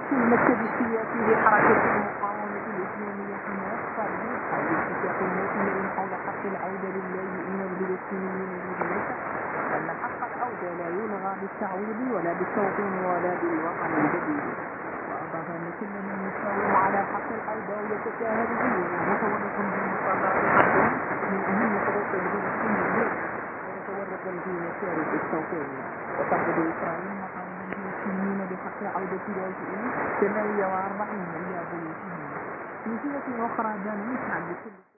في المكتب السياسي لحركة المقاومة الإسلامية حماس قال بإسحاق الاتفاق المؤتمر حول حق العودة للاجئين الفلسطينيين بذلك أن حق العودة لا يلغى بالتعويض ولا بالتوطين ولا بالوطن الجديد. وأضاف أن كل من يساوم على حق العودة ويتساهل به متورط بمصادرة حقه من أهم حقوق الفلسطينيين ومتورط في مشاريع التوطين. وتعبد إسرائيل مطالب الفلسطينيين بحق عودة اللاجئين 48 إلى بيوتهم. في جهة أخرى دان مسعد بكل